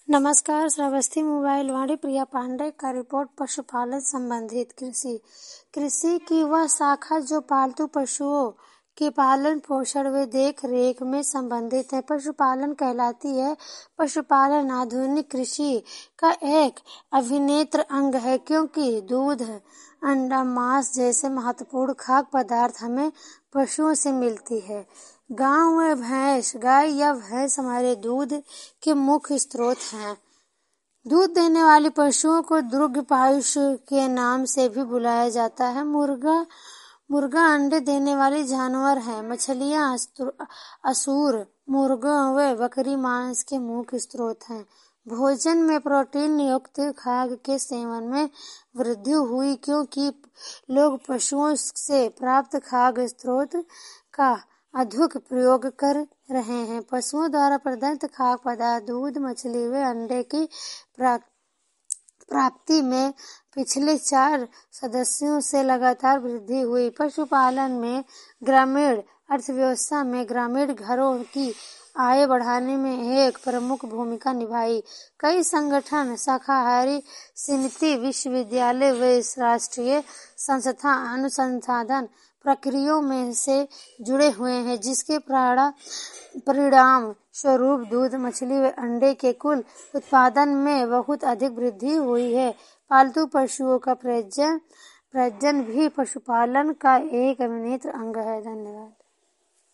नमस्कार। श्रावस्ती मोबाइल वाणी प्रिया पांडे का रिपोर्ट। पशुपालन संबंधित कृषि की वह शाखा जो पालतू पशुओं के पालन पोषण व देख रेख में संबंधित है, पशुपालन कहलाती है। पशुपालन आधुनिक कृषि का एक अभिन्न अंग है, क्योंकि दूध, अंडा, मांस जैसे महत्वपूर्ण खाद्य पदार्थ हमें पशुओं से मिलती है। गाय या भैंस हमारे दूध के मुख्य स्रोत हैं। दूध देने वाले पशुओं को दुग्धपायु के नाम से भी बुलाया जाता है। मुर्गा अंडे देने वाले जानवर है। मछलियां, असूर, मुर्गा व बकरी मांस के मुख्य स्रोत हैं। भोजन में प्रोटीन युक्त खाद्य के सेवन में वृद्धि हुई, क्योंकि लोग पशुओं से प्राप्त खाद्य स्रोत का अधिक प्रयोग कर रहे हैं। पशुओं द्वारा प्रदत्त खाद्य पदार्थ दूध, मछली व अंडे की प्राप्ति में पिछले 4 दशकों से लगातार वृद्धि हुई। पशुपालन में ग्रामीण अर्थव्यवस्था में ग्रामीण घरों की आय बढ़ाने में एक प्रमुख भूमिका निभाई। कई संगठन, शाकाहारी समिति, विश्वविद्यालय व राष्ट्रीय संस्थान अनुसंधान प्रक्रियाओं में से जुड़े हुए हैं, जिसके परिणाम स्वरूप दूध, मछली व अंडे के कुल उत्पादन में बहुत अधिक वृद्धि हुई है। पालतू पशुओं का प्रजनन भी पशुपालन का एक अभिन्न अंग है। धन्यवाद।